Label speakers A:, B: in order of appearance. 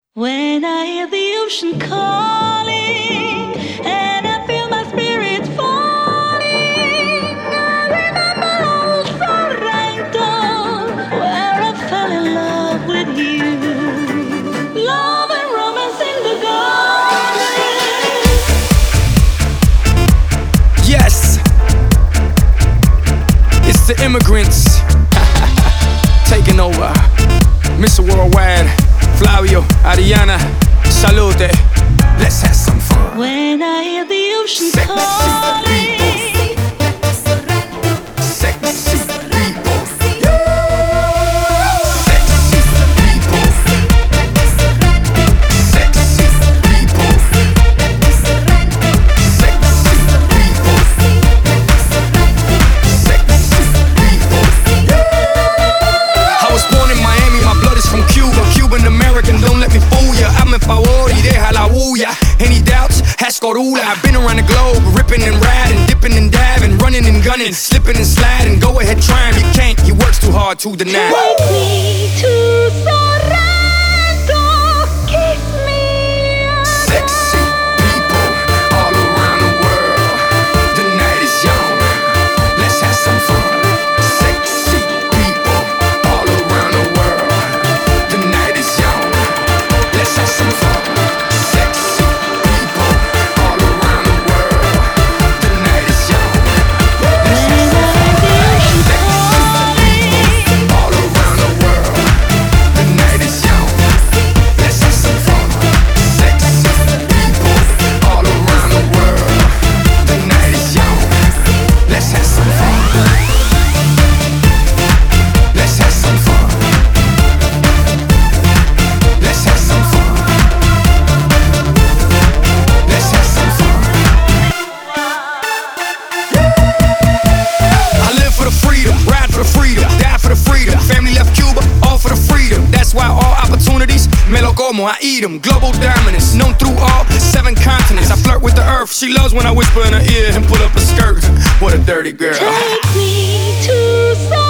A: When I hear the ocean calling and I feel my spirit falling, I remember old Sorrento, where I fell in love with you. Love and romance in the garden.
B: Yes, it's the immigrants taking over. Mr. Worldwide, Flavio, Ariana, salute. Let's have some fun.
A: When I hear the ocean
B: Sexy
A: calling,
B: Sexy people. Sexy people. Sexy people. Sexy people. Sexy people. I was born in Miami, my blood is from Cuba. Cuban American, don't let me fool ya. I'm en favor y deja la bulla. Any doubts? Ask Corula. I've been around the globe, ripping and riding, dipping and diving, running and gunning, slipping and sliding. Go ahead, try him, you can't. He works too hard to deny.
A: take me to Sorrento, kiss me again.
B: Sexy people all around the world. The night is young. Let's have some fun. Sexy people all around the world. The night is young. Let's have some fun. Sexy people all around the world. The night is young. Let's have some fun. Sexy people all around the world. The night is young. Let's have some fun. Sexy people all around the world. The night is young. Let's have some fun. Let's have some fun. Let's have some fun. Let's have some fun. I live for the freedom, ride for the freedom, die for the freedom. Family left Cuba, all for the freedom. That's why all opportunities, me lo como, I eat them. Global dominance, known through all 7 continents. I flirt with the earth, she loves when I whisper in her ear and pull up a skirt. What a dirty girl.
A: Take me to Sorrento.